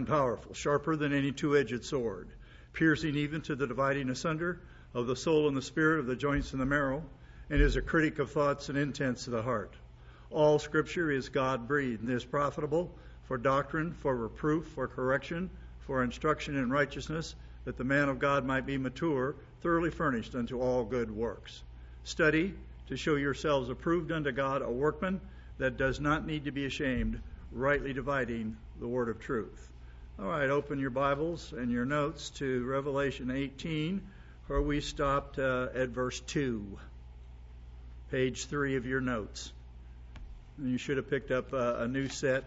powerful, sharper than any two-edged sword, piercing even to the dividing asunder of the soul and the spirit, of the joints and the marrow, and is a critic of thoughts and intents of the heart. All Scripture is God-breathed and is profitable for doctrine, for reproof, for correction, for instruction in righteousness, that the man of God might be mature, thoroughly furnished unto all good works. Study to show yourselves approved unto God, a workman that does not need to be ashamed, rightly dividing the word of truth. All right, open your Bibles and your notes to Revelation 18, where we stopped at verse 2, page 3 of your notes. You should have picked up a new set,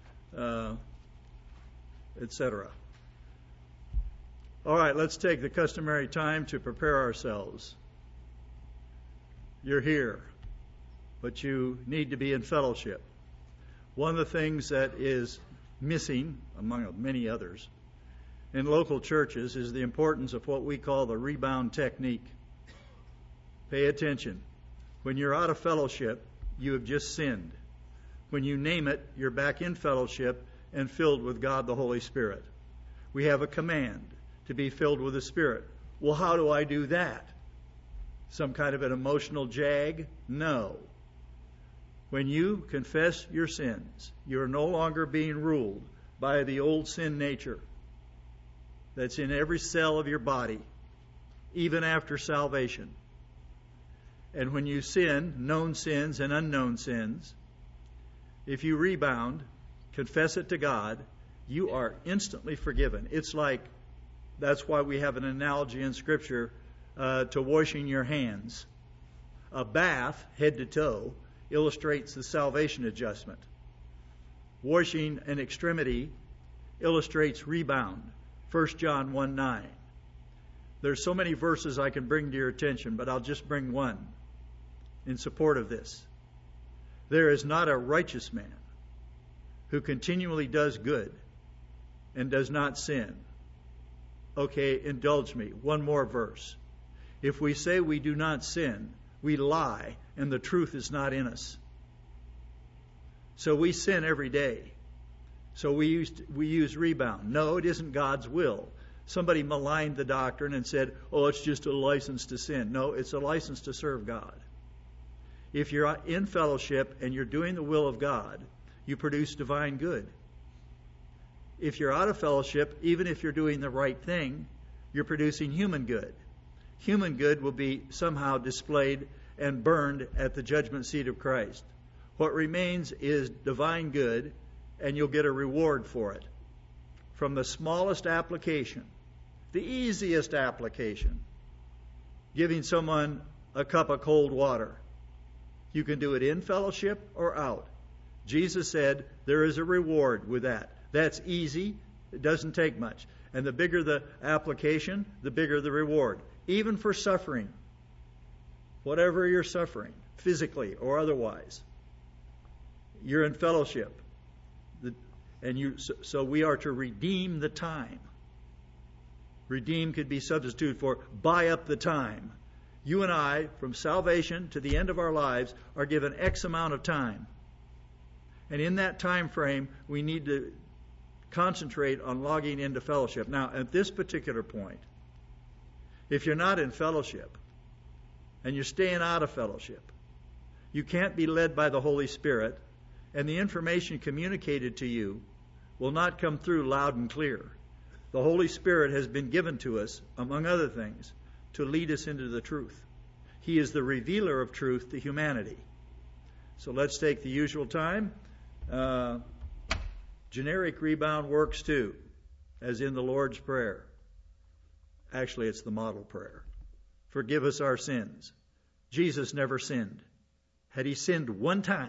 etc. All right, let's take the customary time to prepare ourselves. You're here, but you need to be in fellowship. One of the things that is missing, among many others, in local churches is the importance of what we call the rebound technique. Pay attention. When you're out of fellowship, you have just sinned. When you name it, you're back in fellowship and filled with God the Holy Spirit. We have a command to be filled with the Spirit. Well, how do I do that? Some kind of an emotional jag? No. When you confess your sins, you're no longer being ruled by the old sin nature that's in every cell of your body, even after salvation. And when you sin, known sins and unknown sins, if you rebound, confess it to God, you are instantly forgiven. It's like, that's why we have an analogy in Scripture to washing your hands. A bath, head to toe, illustrates the salvation adjustment. Washing an extremity illustrates rebound. 1 John 1:9. There's so many verses I can bring to your attention, but I'll just bring one in support of this. There is not a righteous man who continually does good and does not sin. Okay, indulge me. One more verse. If we say we do not sin, we lie, and the truth is not in us. So we sin every day. So we use rebound. No, it isn't God's will. Somebody maligned the doctrine and said, oh, it's just a license to sin. No, it's a license to serve God. If you're in fellowship and you're doing the will of God, you produce divine good. If you're out of fellowship, even if you're doing the right thing, you're producing human good. Human good will be somehow displayed and burned at the judgment seat of Christ. What remains is divine good, and you'll get a reward for it. From the smallest application, the easiest application, giving someone a cup of cold water. You can do it in fellowship or out. Jesus said there is a reward with that. That's easy. It doesn't take much. And the bigger the application, the bigger the reward. Even for suffering. Whatever you're suffering, physically or otherwise. You're in fellowship. So we are to redeem the time. Redeem could be substituted for buy up the time. You and I, from salvation to the end of our lives, are given X amount of time. And in that time frame, we need to concentrate on logging into fellowship. Now, at this particular point, if you're not in fellowship and you're staying out of fellowship, you can't be led by the Holy Spirit, and the information communicated to you will not come through loud and clear. The Holy Spirit has been given to us, among other things, to lead us into the truth. He is the revealer of truth to humanity. So let's take the usual time. Generic rebound works too, as in the Lord's Prayer. Actually, it's the model prayer. Forgive us our sins. Jesus never sinned. Had he sinned one time,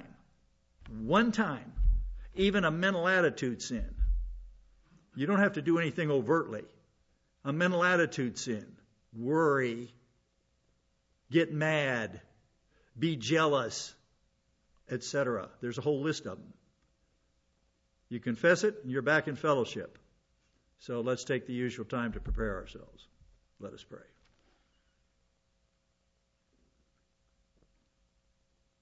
even a mental attitude sin, you don't have to do anything overtly. A mental attitude sin, worry, get mad, be jealous, etc. There's a whole list of them. You confess it, and you're back in fellowship. So let's take the usual time to prepare ourselves. Let us pray.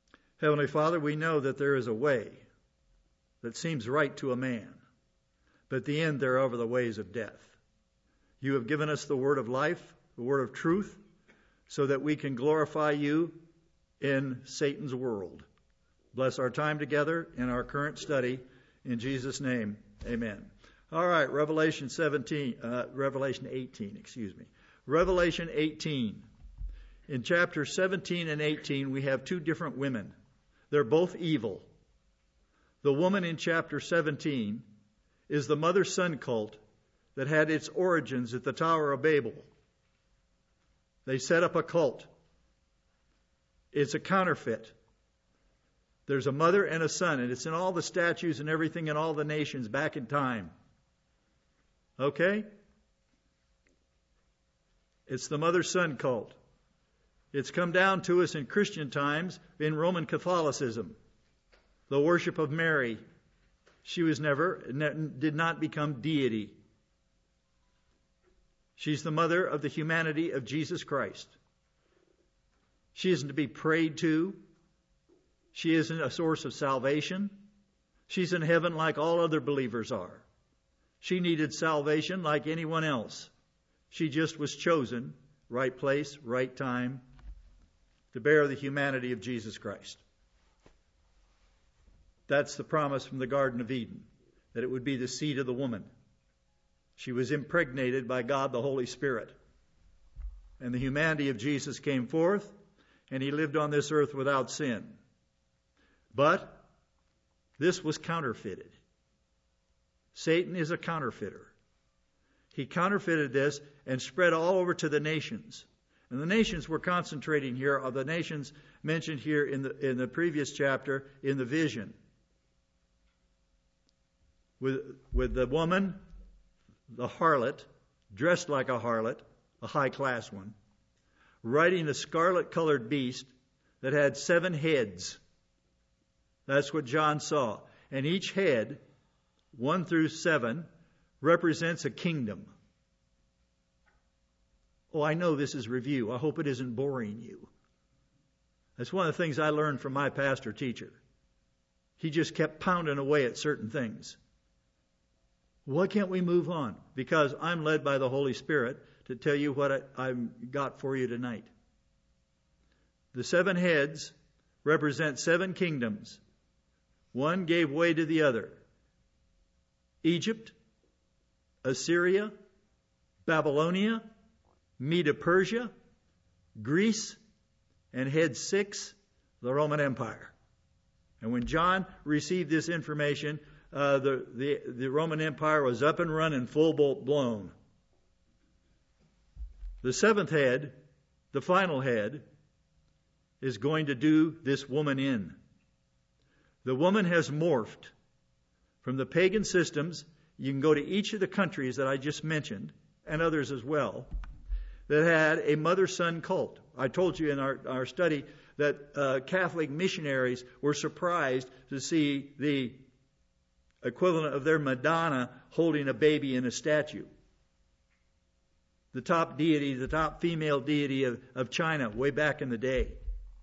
Heavenly Father, we know that there is a way that seems right to a man, but the end thereof are the ways of death. You have given us the word of life, the word of truth, so that we can glorify you in Satan's world. Bless our time together in our current study. In Jesus' name, amen. All right, Revelation 18. Revelation 18. In chapters 17 and 18, we have two different women. They're both evil. The woman in chapter 17 is the mother-son cult that had its origins at the Tower of Babel. They set up a cult. It's a counterfeit. There's a mother and a son, and it's in all the statues and everything in all the nations back in time. Okay? It's the mother-son cult. It's come down to us in Christian times in Roman Catholicism. The worship of Mary. She did not become deity. She's the mother of the humanity of Jesus Christ. She isn't to be prayed to. She isn't a source of salvation. She's in heaven like all other believers are. She needed salvation like anyone else. She just was chosen, right place, right time, to bear the humanity of Jesus Christ. That's the promise from the Garden of Eden, that it would be the seed of the woman. She was impregnated by God the Holy Spirit. And the humanity of Jesus came forth, and he lived on this earth without sin. But this was counterfeited. Satan is a counterfeiter. He counterfeited this and spread all over to the nations. And the nations we're concentrating here are the nations mentioned here in the previous chapter in the vision. With the woman, the harlot, dressed like a harlot, a high-class one, riding a scarlet-colored beast that had 7 heads. That's what John saw. And each head, 1 through 7, represents a kingdom. Oh, I know this is review. I hope it isn't boring you. That's one of the things I learned from my pastor teacher. He just kept pounding away at certain things. Why can't we move on? Because I'm led by the Holy Spirit to tell you what I've got for you tonight. The 7 heads represent 7 kingdoms. One gave way to the other. Egypt, Assyria, Babylonia, Medo-Persia, Greece, and head 6, the Roman Empire. And when John received this information, the Roman Empire was up and running, full blown. The 7th head, the final head, is going to do this woman in. The woman has morphed from the pagan systems. You can go to each of the countries that I just mentioned, and others as well, that had a mother-son cult. I told you in our study that Catholic missionaries were surprised to see the equivalent of their Madonna holding a baby in a statue. The top deity, the top female deity of China way back in the day.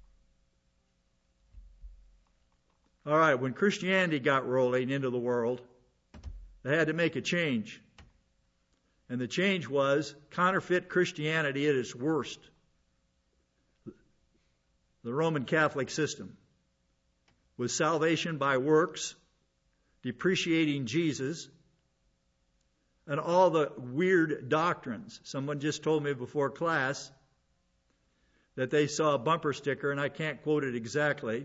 All right, when Christianity got rolling into the world, they had to make a change. And the change was counterfeit Christianity at its worst. The Roman Catholic system was salvation by works, depreciating Jesus, and all the weird doctrines. Someone just told me before class that they saw a bumper sticker, and I can't quote it exactly.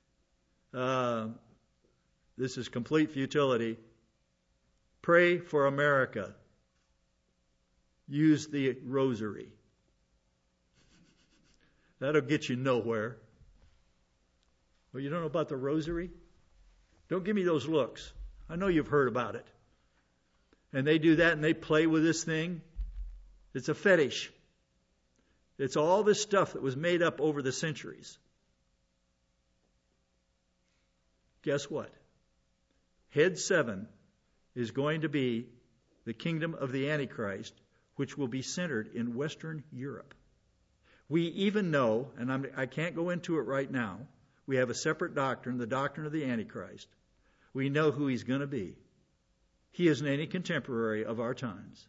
This is complete futility. Pray for America. Use the rosary. That'll get you nowhere. Well, you don't know about the rosary? Don't give me those looks. I know you've heard about it. And they do that and they play with this thing. It's a fetish. It's all this stuff that was made up over the centuries. Guess what? Head 7 is going to be the kingdom of the Antichrist, which will be centered in Western Europe. We even know, and I can't go into it right now, we have a separate doctrine, the doctrine of the Antichrist. We know who he's going to be. He isn't any contemporary of our times.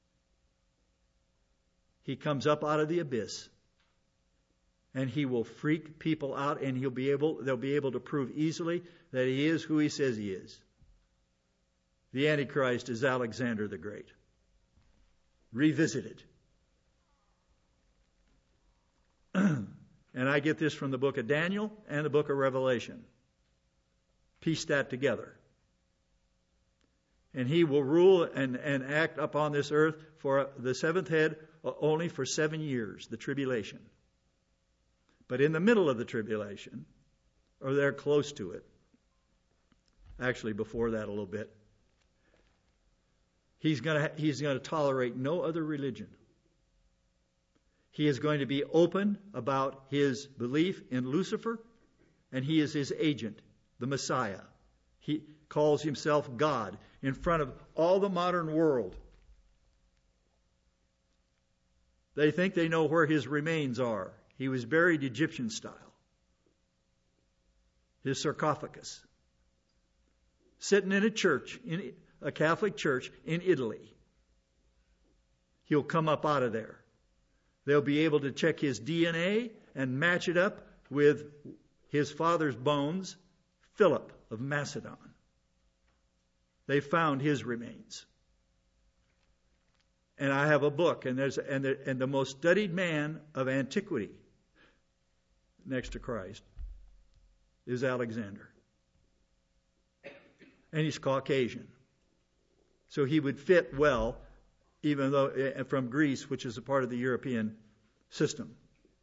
He comes up out of the abyss, and he will freak people out, and they'll be able to prove easily that he is who he says he is. The Antichrist is Alexander the Great, revisited. And I get this from the book of Daniel and the book of Revelation. Piece that together. And he will rule and act upon this earth for the seventh head only for 7 years, the tribulation. But in the middle of the tribulation, or they're close to it, actually before that a little bit, he's going to tolerate no other religion. He is going to be open about his belief in Lucifer, and he is his agent, the Messiah. He calls himself God in front of all the modern world. They think they know where his remains are. He was buried Egyptian style. His sarcophagus. Sitting in a church, in a Catholic church in Italy. He'll come up out of there. They'll be able to check his DNA and match it up with his father's bones, Philip of Macedon. They found his remains. And I have a book, and the most studied man of antiquity, next to Christ, is Alexander. And he's Caucasian. So he would fit well, even though from Greece, which is a part of the European system.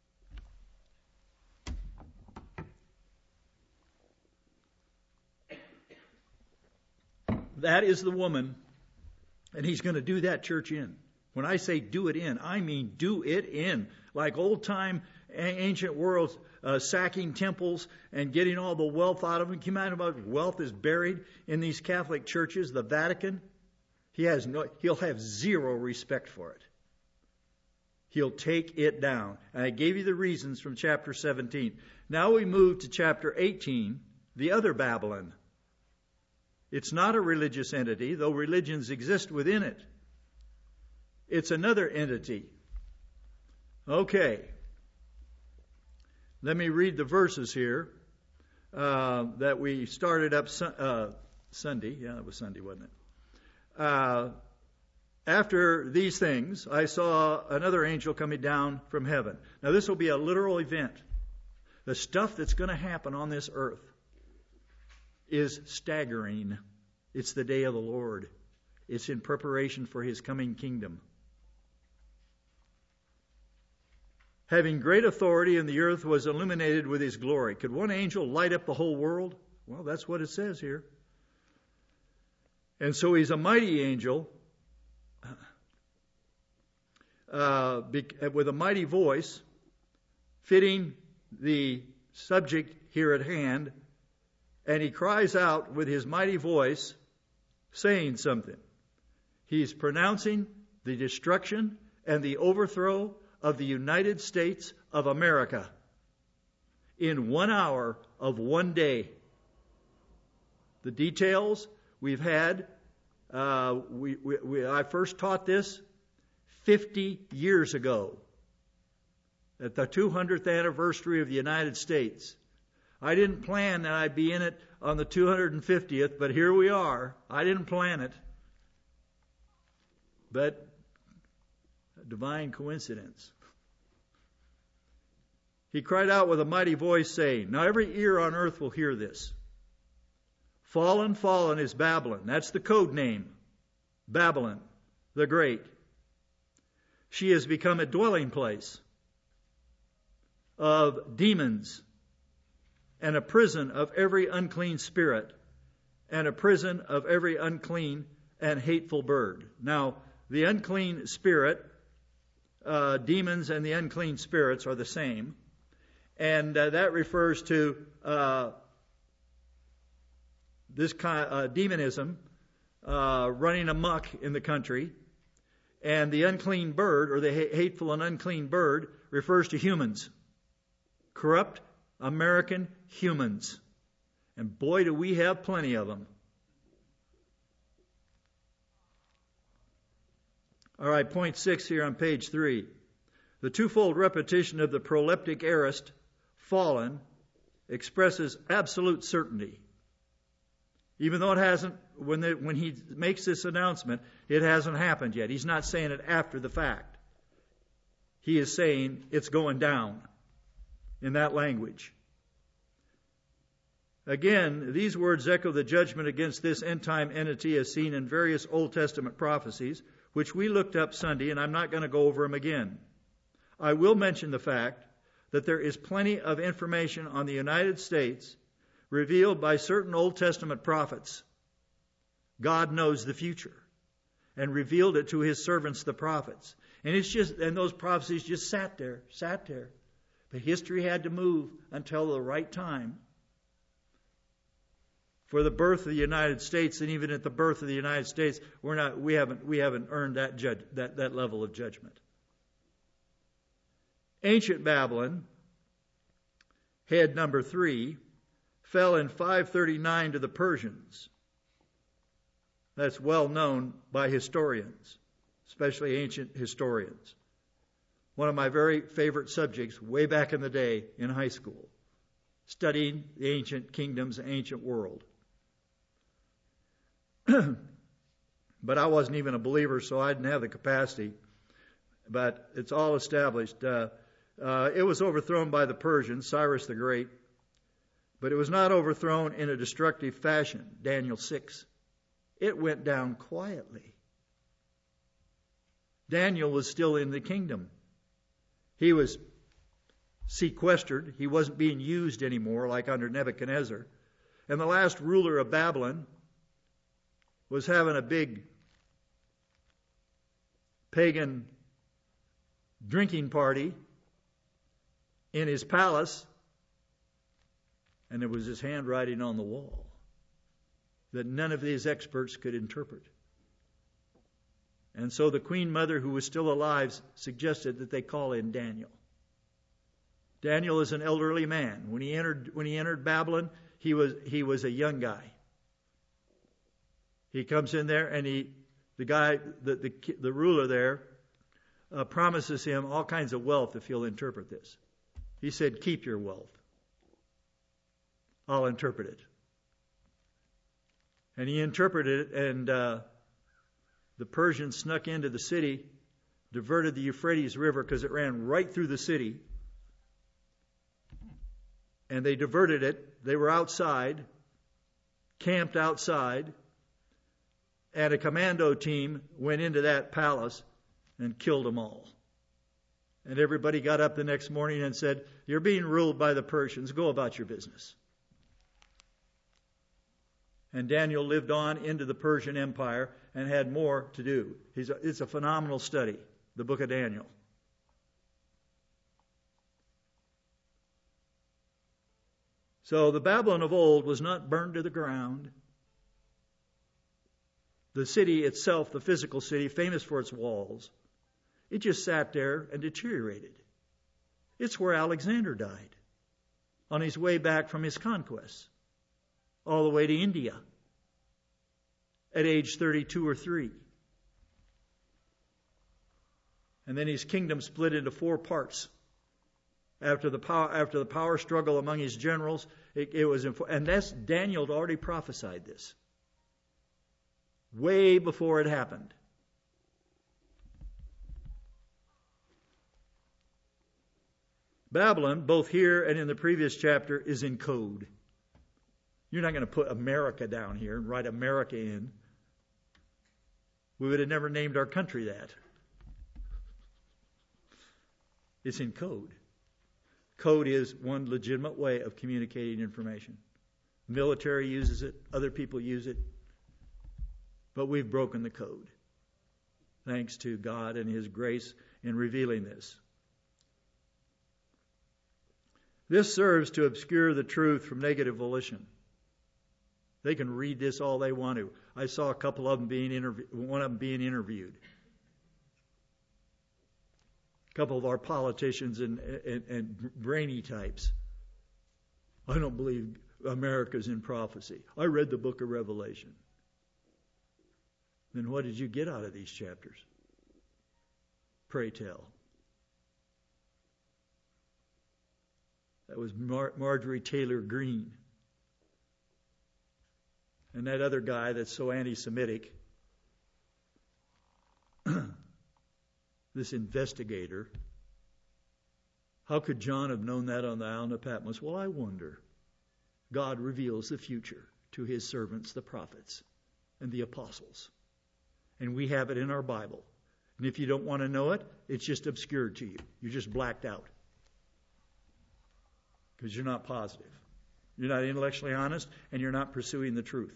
That is the woman, and he's going to do that church in. When I say do it in, I mean do it in. Like old-time ancient world sacking temples and getting all the wealth out of them. Can you imagine how much wealth is buried in these Catholic churches, the Vatican? He'll have zero respect for it. He'll take it down. And I gave you the reasons from chapter 17. Now we move to chapter 18, the other Babylon. It's not a religious entity, though religions exist within it. It's another entity. Okay. Let me read the verses here that we started up Sunday. Yeah, it was Sunday, wasn't it? After these things, I saw another angel coming down from heaven. Now, this will be a literal event. The stuff that's going to happen on this earth is staggering. It's the day of the Lord. It's in preparation for his coming kingdom. Having great authority, and the earth was illuminated with his glory. Could one angel light up the whole world? Well, that's what it says here. And so he's a mighty angel with a mighty voice, fitting the subject here at hand, and he cries out with his mighty voice, saying something. He's pronouncing the destruction and the overthrow of the United States of America in 1 hour of 1 day. The details we've had, I first taught this 50 years ago at the 200th anniversary of the United States. I didn't plan that I'd be in it on the 250th, but here we are. I didn't plan it. But a divine coincidence. He cried out with a mighty voice, saying, now every ear on earth will hear this. Fallen, fallen is Babylon. That's the code name. Babylon, the Great. She has become a dwelling place of demons and a prison of every unclean spirit and a prison of every unclean and hateful bird. Now, the unclean spirit, demons and the unclean spirits are the same. And that refers to this kind of demonism running amok in the country. And the unclean bird, or the hateful and unclean bird, refers to humans. Corrupt American humans. And boy, do we have plenty of them. All right, point 6 here on page 3. The twofold repetition of the proleptic aorist, fallen, expresses absolute certainty. Even though it hasn't, when he makes this announcement, it hasn't happened yet. He's not saying it after the fact. He is saying it's going down in that language. Again, these words echo the judgment against this end-time entity as seen in various Old Testament prophecies, which we looked up Sunday, and I'm not going to go over them again. I will mention the fact that there is plenty of information on the United States revealed by certain Old Testament prophets. God knows the future and revealed it to his servants, the prophets. And those prophecies just sat there. But history had to move until the right time for the birth of the United States. And even at the birth of the United States, we haven't earned that level of judgment. Ancient Babylon, head number 3, fell in 539 to the Persians. That's well known by historians, especially ancient historians. One of my very favorite subjects way back in the day in high school, studying the ancient kingdoms, the ancient world. But I wasn't even a believer, so I didn't have the capacity. But it's all established. It was overthrown by the Persians, Cyrus the Great. But it was not overthrown in a destructive fashion, Daniel 6. It went down quietly. Daniel was still in the kingdom. He was sequestered. He wasn't being used anymore like under Nebuchadnezzar. And the last ruler of Babylon was having a big pagan drinking party in his palace, and there was his handwriting on the wall that none of these experts could interpret. And so the Queen Mother, who was still alive, suggested that they call in Daniel. Daniel is an elderly man. When he entered Babylon, he was a young guy. He comes in there, and the ruler there promises him all kinds of wealth if he'll interpret this. He said, "Keep your wealth. I'll interpret it." And he interpreted it, and the Persians snuck into the city, diverted the Euphrates River because it ran right through the city. And they diverted it. They were outside, camped outside, and a commando team went into that palace and killed them all. And everybody got up the next morning and said, "You're being ruled by the Persians. Go about your business." And Daniel lived on into the Persian Empire and had more to do. It's a phenomenal study, the book of Daniel. So the Babylon of old was not burned to the ground. The city itself, the physical city, famous for its walls, it just sat there and deteriorated. It's where Alexander died on his way back from his conquests, all the way to India at age 32 or 3. And then his kingdom split into 4 parts. After the power struggle among his generals, and that's Daniel had already prophesied this way before it happened. Babylon, both here and in the previous chapter, is in code. You're not going to put America down here and write America in. We would have never named our country that. It's in code. Code is one legitimate way of communicating information. Military uses it. Other people use it. But we've broken the code. Thanks to God and His grace in revealing this. This serves to obscure the truth from negative volition. They can read this all they want to. I saw a couple of them one of them being interviewed. A couple of our politicians and brainy types. I don't believe America's in prophecy. I read the book of Revelation. Then what did you get out of these chapters? pray tell? That was Marjorie Taylor Greene. And that other guy that's so anti-Semitic, this investigator, how could John have known that on the island of Patmos? Well, I wonder. God reveals the future to his servants, the prophets and the apostles. And we have it in our Bible. And if you don't want to know it, it's just obscured to you. You're just blacked out. Because you're not positive. You're not intellectually honest, and you're not pursuing the truth.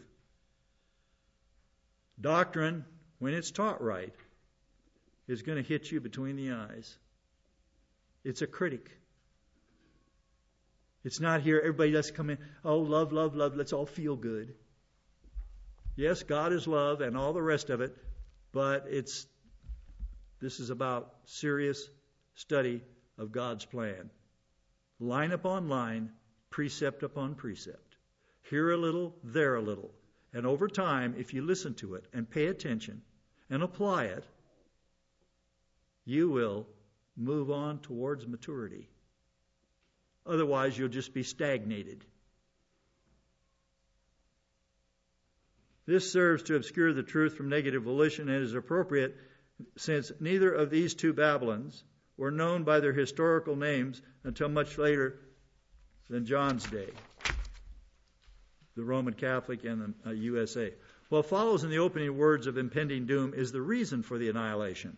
Doctrine, when it's taught right, is going to hit you between the eyes. It's a critic. It's not here, everybody just come in, oh, love, love, love, let's all feel good. Yes, God is love and all the rest of it, but this is about serious study of God's plan. Line upon line, precept upon precept. Here a little, there a little. And over time, if you listen to it and pay attention and apply it, you will move on towards maturity. Otherwise, you'll just be stagnated. This serves to obscure the truth from negative volition and is appropriate since neither of these two Babylons were known by their historical names until much later than John's day, the Roman Catholic and the USA. What follows in the opening words of impending doom is the reason for the annihilation.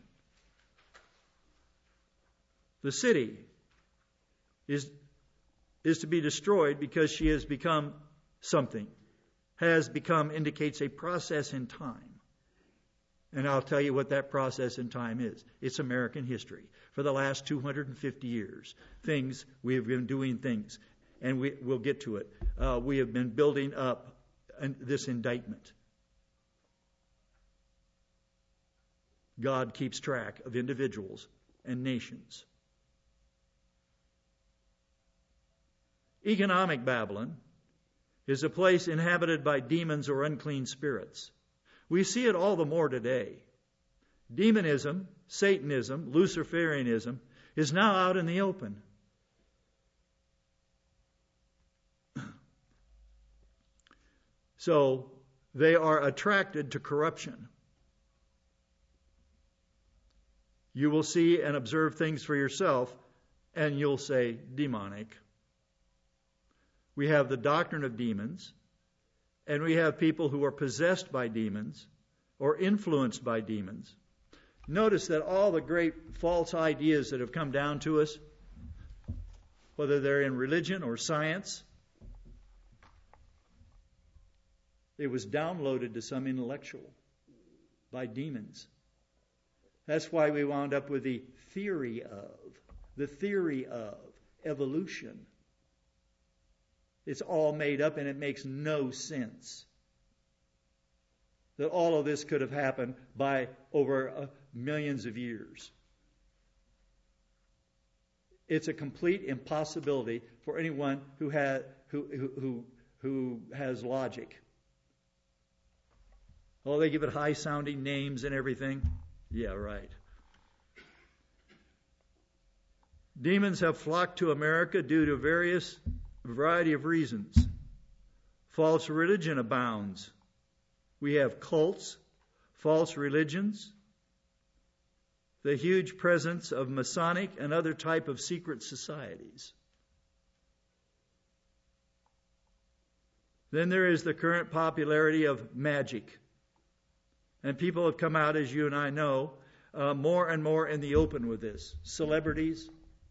The city is to be destroyed because she has become something. Has become indicates a process in time. And I'll tell you what that process in time is. It's American history. For the last 250 years, we have been doing things, and we'll get to it. We have been building up this indictment. God keeps track of individuals and nations. Economic Babylon is a place inhabited by demons or unclean spirits. We see it all the more today. Demonism, Satanism, Luciferianism is now out in the open. So they are attracted to corruption. You will see and observe things for yourself, and you'll say, demonic. We have the doctrine of demons, and we have people who are possessed by demons or influenced by demons. Notice that all the great false ideas that have come down to us, whether they're in religion or science, it was downloaded to some intellectual by demons. That's why we wound up with the theory of evolution. It's all made up and it makes no sense that all of this could have happened by over millions of years. It's a complete impossibility for anyone who has logic. Oh, they give it high-sounding names and everything. Yeah, right. Demons have flocked to America due to variety of reasons. False religion abounds. We have cults, false religions, the huge presence of Masonic and other type of secret societies. Then there is the current popularity of magic. And people have come out, as you and I know, more and more in the open with this. Celebrities,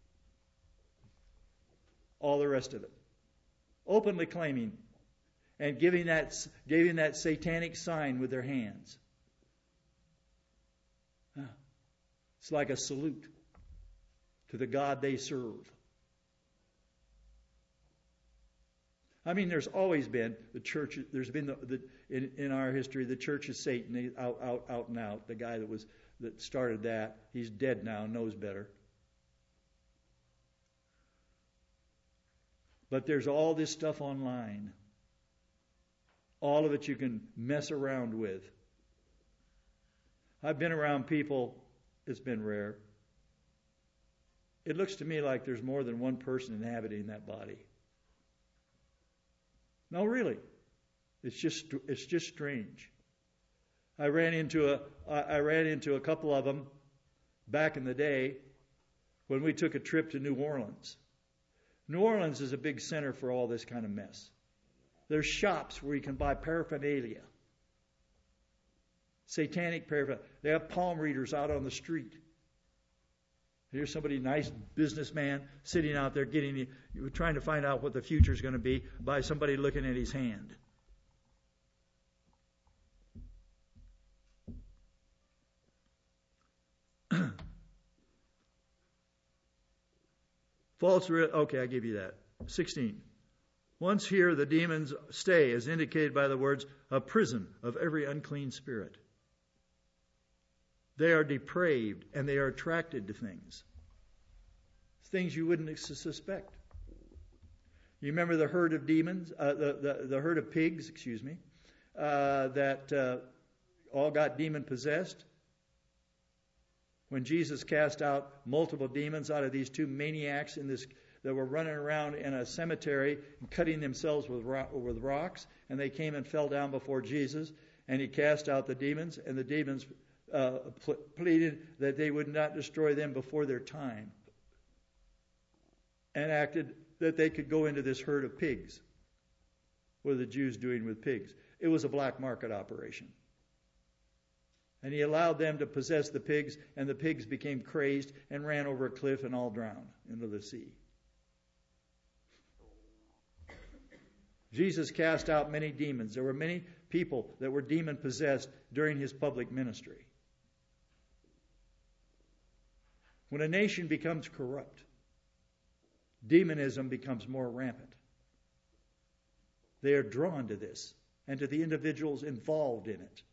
all the rest of it. Openly claiming and giving that satanic sign with their hands. It's like a salute to the God they serve. I mean, there's always been the church. There's been in our history the Church of Satan, out and out. The guy that started that, he's dead now, knows better. But there's all this stuff online. All of it you can mess around with. I've been around people, it's been rare, It looks to me like there's more than one person inhabiting that body. No, really. It's just strange. I ran into a couple of them back in the day when we took a trip to New Orleans. New Orleans is a big center for all this kind of mess. There's shops where you can buy paraphernalia. Satanic paraphernalia. They have palm readers out on the street. Here's somebody, nice businessman, sitting out there trying to find out what the future is going to be by somebody looking at his hand. Okay, I give you that. 16. Once here, the demons stay, as indicated by the words, a prison of every unclean spirit. They are depraved and they are attracted to things you wouldn't suspect. You remember the herd of demons, the herd of pigs, that all got demon possessed? When Jesus cast out multiple demons out of these two maniacs that were running around in a cemetery and cutting themselves with rocks, and they came and fell down before Jesus, and he cast out the demons, and the demons pleaded that they would not destroy them before their time, and acted that they could go into this herd of pigs. What are the Jews doing with pigs? It was a black market operation. And he allowed them to possess the pigs, and the pigs became crazed and ran over a cliff and all drowned into the sea. Jesus cast out many demons. There were many people that were demon-possessed during his public ministry. When a nation becomes corrupt, demonism becomes more rampant. They are drawn to this and to the individuals involved in it.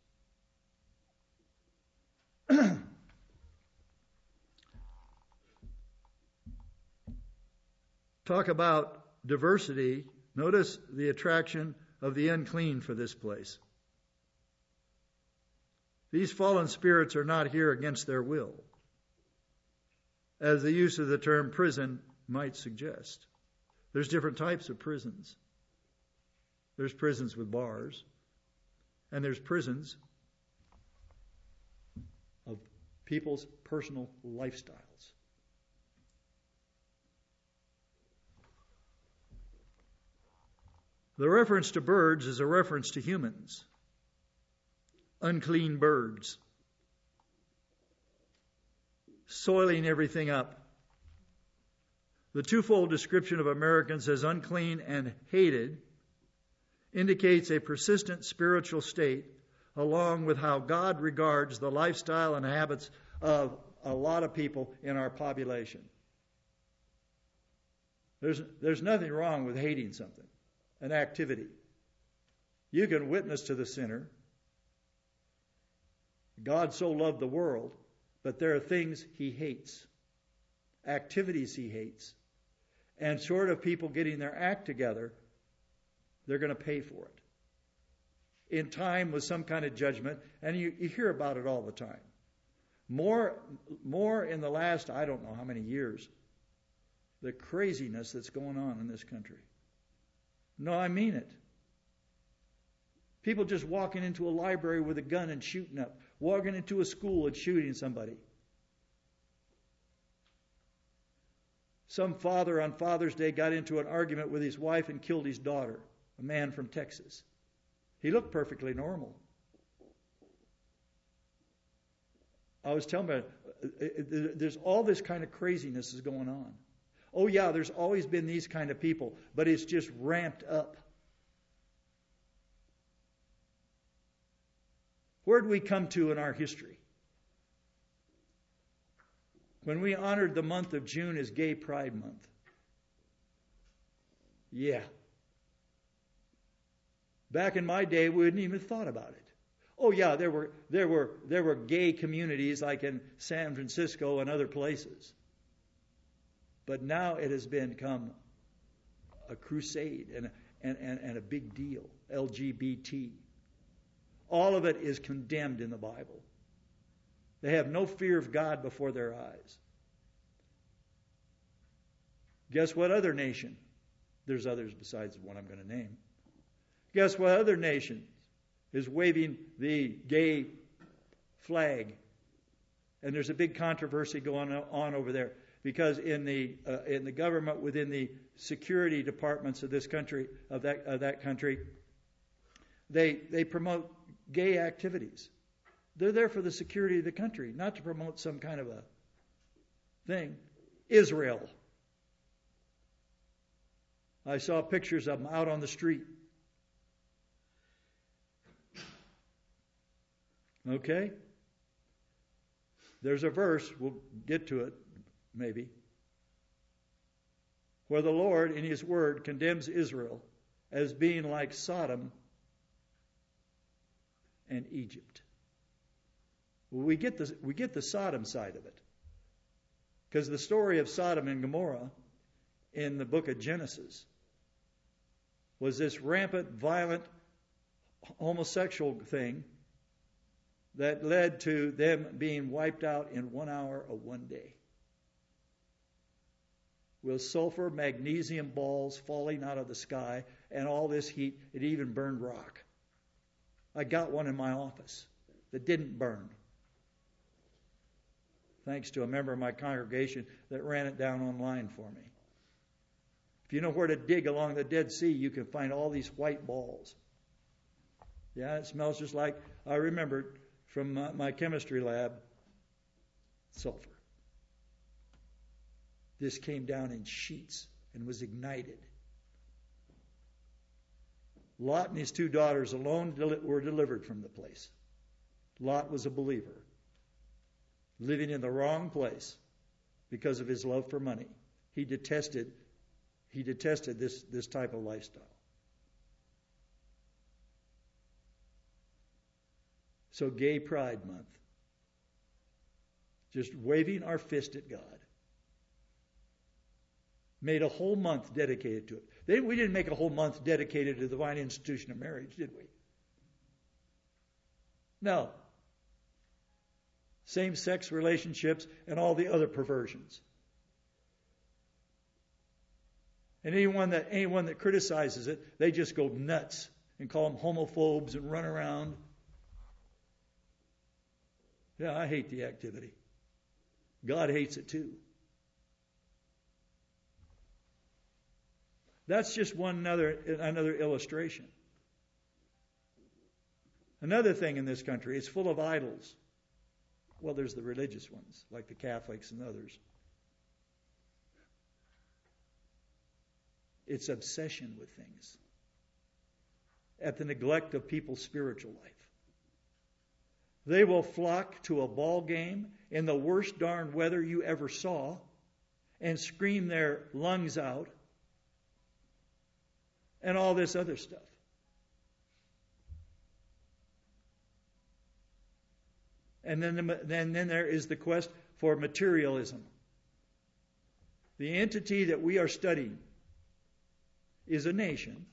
Talk about diversity. Notice the attraction of the unclean for this place. These fallen spirits are not here against their will, as the use of the term prison might suggest. There's different types of prisons. There's prisons with bars, and there's prisons of people's personal lifestyles. The reference to birds is a reference to humans. Unclean birds. Soiling everything up. The twofold description of Americans as unclean and hated indicates a persistent spiritual state, along with how God regards the lifestyle and habits of a lot of people in our population. There's nothing wrong with hating something, an activity. You can witness to the sinner. God so loved the world, but there are things he hates, activities he hates. And short of people getting their act together, they're going to pay for it. In time with some kind of judgment, and you hear about it all the time. More in the last, I don't know how many years, the craziness that's going on in this country. No, I mean it. People just walking into a library with a gun and shooting up. Walking into a school and shooting somebody. Some father on Father's Day got into an argument with his wife and killed his daughter, a man from Texas. He looked perfectly normal. I was telling you, there's all this kind of craziness is going on. Oh yeah, there's always been these kind of people, but it's just ramped up. Where did we come to in our history? When we honored the month of June as Gay Pride Month. Yeah. Back in my day, we hadn't even thought about it. Oh yeah, there were gay communities like in San Francisco and other places. But now it has become a crusade and a big deal. LGBT. All of it is condemned in the Bible. They have no fear of God before their eyes. Guess what other nation? There's others besides the one I'm going to name. Guess what other nation is waving the gay flag? And there's a big controversy going on over there because in the government, within the security departments of this country, of that country, they promote gay activities. They're there for the security of the country, not to promote some kind of a thing. Israel. I saw pictures of them out on the street. Okay? There's a verse, we'll get to it maybe, where the Lord in His Word condemns Israel as being like Sodom and Egypt. Well, we get the Sodom side of it. Because the story of Sodom and Gomorrah in the book of Genesis was this rampant, violent, homosexual thing that led to them being wiped out in 1 hour of one day. With sulfur, magnesium balls falling out of the sky, and all this heat, it even burned rock. I got one in my office that didn't burn. Thanks to a member of my congregation that ran it down online for me. If you know where to dig along the Dead Sea, you can find all these white balls. Yeah, it smells just like, I remembered from my chemistry lab, sulfur. This came down in sheets and was ignited. Lot and his 2 daughters alone were delivered from the place. Lot was a believer, living in the wrong place because of his love for money. He detested this type of lifestyle. So Gay Pride Month, just waving our fist at God, made a whole month dedicated to it. We didn't make a whole month dedicated to the divine institution of marriage, did we? No. Same-sex relationships and all the other perversions. And anyone that criticizes it, they just go nuts and call them homophobes and run around. Yeah, I hate the activity. God hates it too. That's just another illustration. Another thing in this country, it's full of idols. Well, there's the religious ones, like the Catholics and others. It's obsession with things at the neglect of people's spiritual life. They will flock to a ball game in the worst darn weather you ever saw and scream their lungs out and all this other stuff. And then there is the quest for materialism. The entity that we are studying is a nation,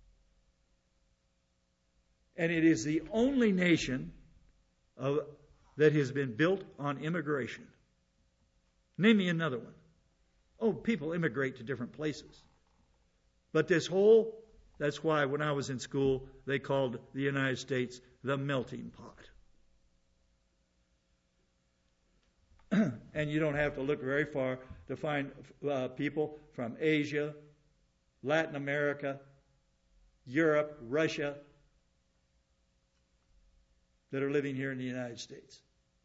and it is the only nation that has been built on immigration. Name me another one. Oh, people immigrate to different places. But that's why when I was in school, they called the United States the melting pot. And you don't have to look very far to find people from Asia, Latin America, Europe, Russia, that are living here in the United States.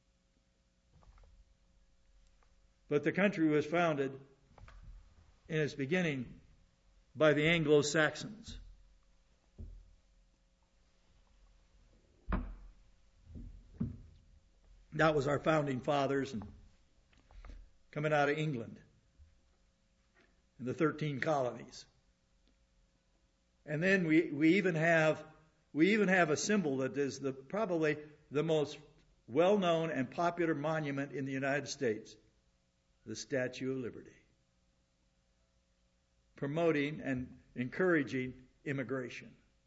But the country was founded in its beginning by the Anglo-Saxons. That was our founding fathers, and coming out of England and the 13 colonies. And then we even have a symbol that is probably the most well-known and popular monument in the United States, the Statue of Liberty, promoting and encouraging immigration.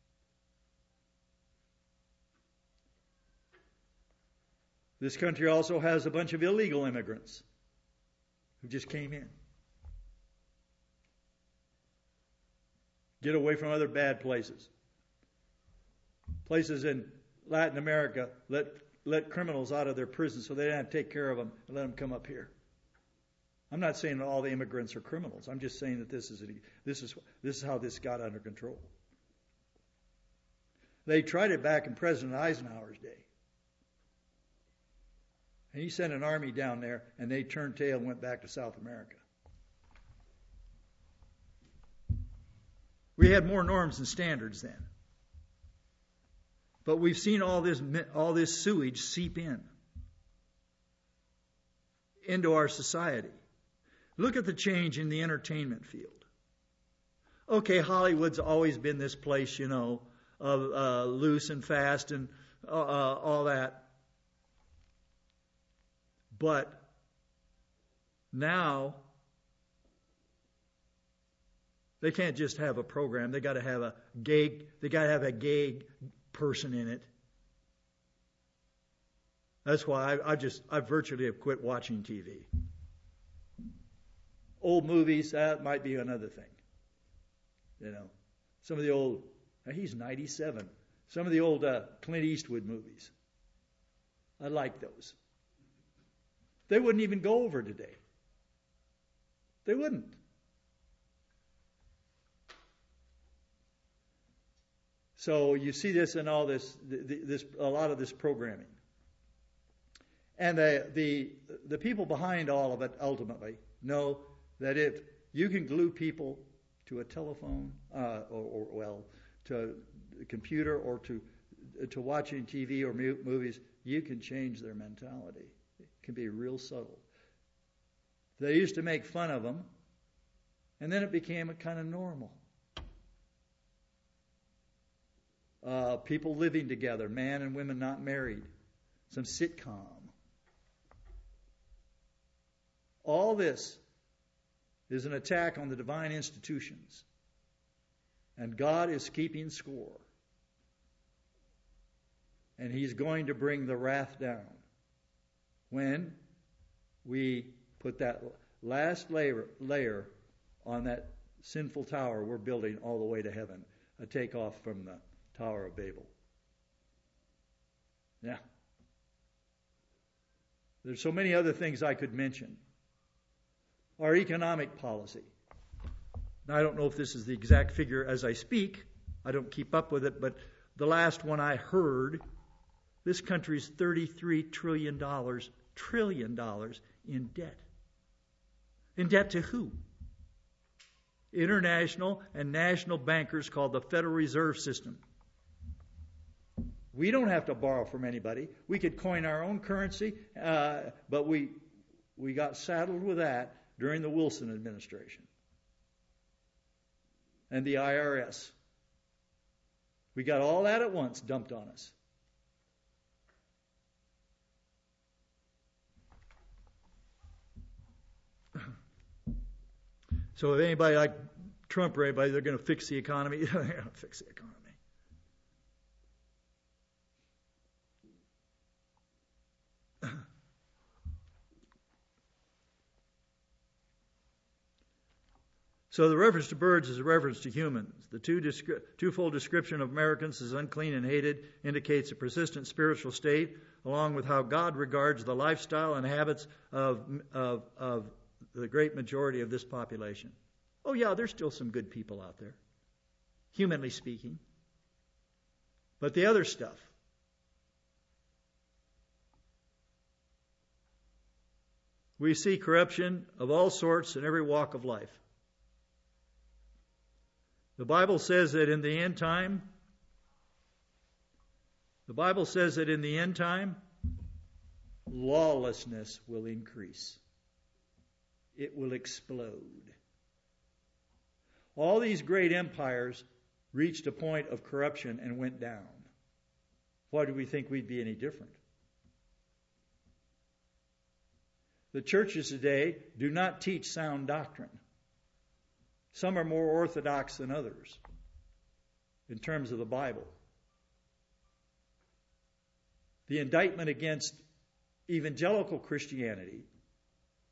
This country also has a bunch of illegal immigrants who just came in. Get away from other bad places. Places in Latin America let criminals out of their prisons so they don't have to take care of them and let them come up here. I'm not saying that all the immigrants are criminals. I'm just saying that this is how this got under control. They tried it back in President Eisenhower's day. And he sent an army down there, and they turned tail and went back to South America. We had more norms and standards then. But we've seen all this sewage seep into our society. Look at the change in the entertainment field. Okay, Hollywood's always been this place, of loose and fast and all that. But now they can't just have a program. They got to have a gay person in it. That's why I virtually have quit watching TV. Old movies, that might be another thing. Some of the old, he's 97. Some of the old Clint Eastwood movies. I like those. They wouldn't even go over today. They wouldn't. So you see this in all this a lot of this programming. And the people behind all of it ultimately know that if you can glue people to a telephone to a computer or to watching TV or movies, you can change their mentality. It can be real subtle. They used to make fun of them, and then it became a kind of normal. People living together, man and women not married, some sitcom. All this is an attack on the divine institutions. And God is keeping score. And He's going to bring the wrath down when we put that last layer on that sinful tower we're building all the way to heaven, a takeoff from the Tower of Babel. Now, there's so many other things I could mention. Our economic policy. Now, I don't know if this is the exact figure as I speak. I don't keep up with it, but the last one I heard, this country's $33 trillion in debt. In debt to who? International and national bankers called the Federal Reserve System. We don't have to borrow from anybody. We could coin our own currency, but we got saddled with that during the Wilson administration. And the IRS. We got all that at once dumped on us. So if anybody like Trump or anybody, they're going to fix the economy. They're going to fix the economy. So the reference to birds is a reference to humans. The twofold description of Americans as unclean and hated indicates a persistent spiritual state, along with how God regards the lifestyle and habits of the great majority of this population. Oh yeah, there's still some good people out there, humanly speaking. But the other stuff, we see corruption of all sorts in every walk of life. The Bible says that in the end time, lawlessness will increase. It will explode. All these great empires reached a point of corruption and went down. Why do we think we'd be any different? The churches today do not teach sound doctrine. Some are more orthodox than others in terms of the Bible. The indictment against evangelical Christianity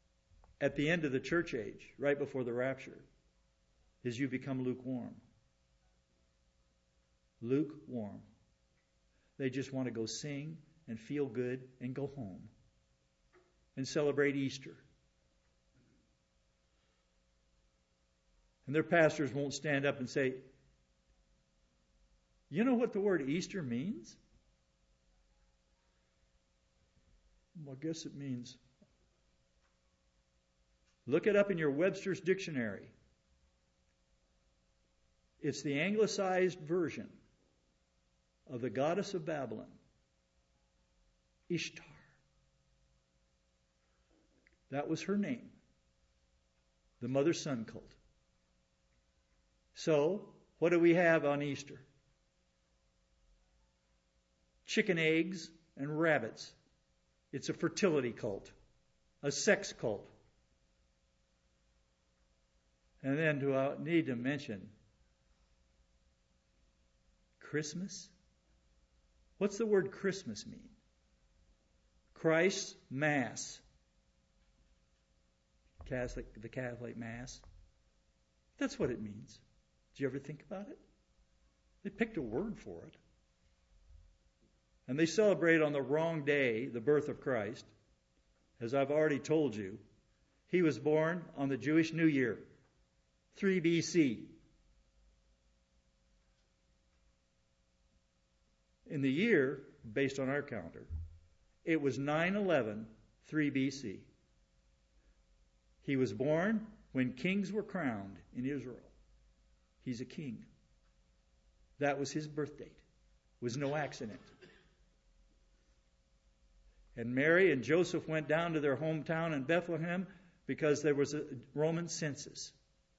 at the end of the church age, right before the rapture, is you become lukewarm. lukewarm. They just want to go sing and feel good and go home and celebrate Easter. And their pastors won't stand up and say, you know what the word Easter means? Well, I guess it means, look it up in your Webster's dictionary. It's the anglicized version of the goddess of Babylon, Ishtar. That was her name, the mother-son cult. So, what do we have on Easter? Chicken eggs and rabbits. It's a fertility cult, a sex cult. And then do I need to mention Christmas? What's the word Christmas mean? Christ's Mass. The Catholic Mass. That's what it means. Did you ever think about it? They picked a word for it. And they celebrate on the wrong day the birth of Christ. As I've already told you, he was born on the Jewish New Year, 3 BC. In the year, based on our calendar, it was 9/11, 3 BC. He was born when kings were crowned in Israel. He's a king. That was his birth date. It was no accident. And Mary and Joseph went down to their hometown in Bethlehem because there was a Roman census.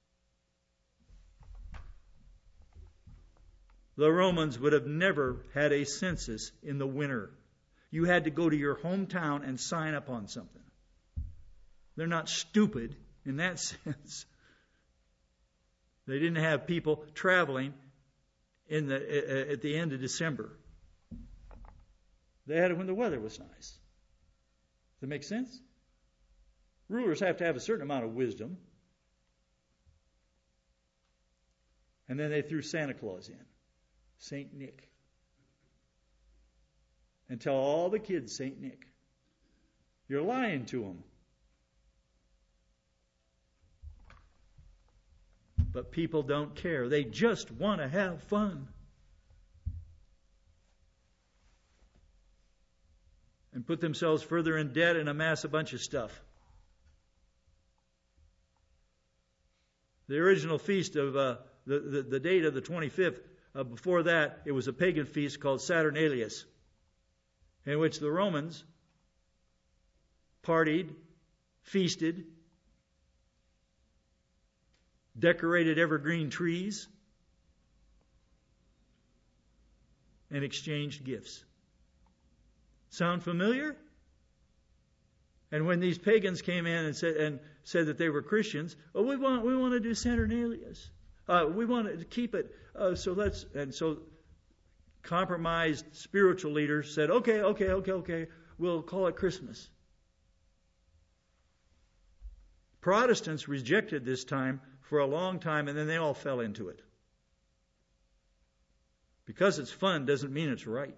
The Romans would have never had a census in the winter. You had to go to your hometown and sign up on something. They're not stupid in that sense. They didn't have people traveling at the end of December. They had it when the weather was nice. Does that make sense? Rulers have to have a certain amount of wisdom. And then they threw Santa Claus in. St. Nick. And tell all the kids St. Nick. You're lying to them. But people don't care. They just want to have fun. And put themselves further in debt and amass a bunch of stuff. The original feast of the date of the 25th, before that, it was a pagan feast called Saturnalius, in which the Romans partied, feasted, decorated evergreen trees, and exchanged gifts. Sound familiar? And when these pagans came in and said that they were Christians, we want to do Saturnalius. We want to keep it. So compromised spiritual leaders said, okay, we'll call it Christmas. Protestants rejected this time for a long time, and then they all fell into it. Because it's fun doesn't mean it's right.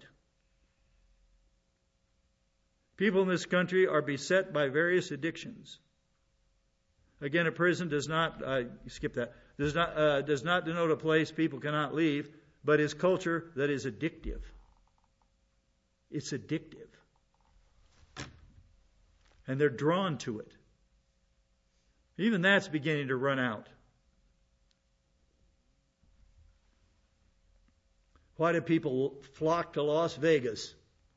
People in this country are beset by various addictions. Again, a prison does not denote a place people cannot leave, but is culture that is addictive. It's addictive. And they're drawn to it. Even that's beginning to run out. Why do people flock to Las Vegas?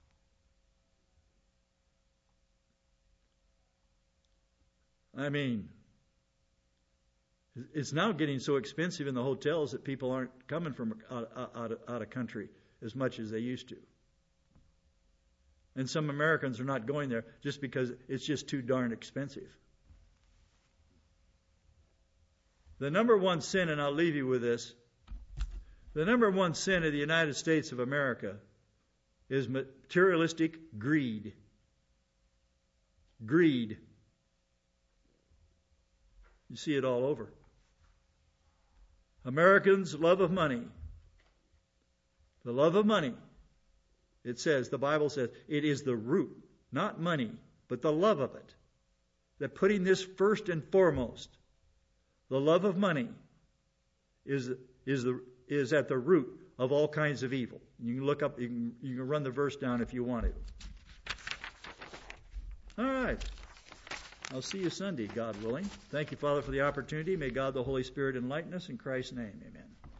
I mean, it's now getting so expensive in the hotels that people aren't coming from out of country as much as they used to. And some Americans are not going there just because it's just too darn expensive. The number one sin, and I'll leave you with this, the number one sin of the United States of America is materialistic greed. Greed. You see it all over. Americans' love of money The love of money. It says, the Bible says, it is the root, not money, but the love of it. That putting this first and foremost, the love of money is at the root of all kinds of evil. You can look up, you can run the verse down if you want to. All right. I'll see you Sunday, God willing. Thank you, Father, for the opportunity. May God the Holy Spirit enlighten us. In Christ's name, amen.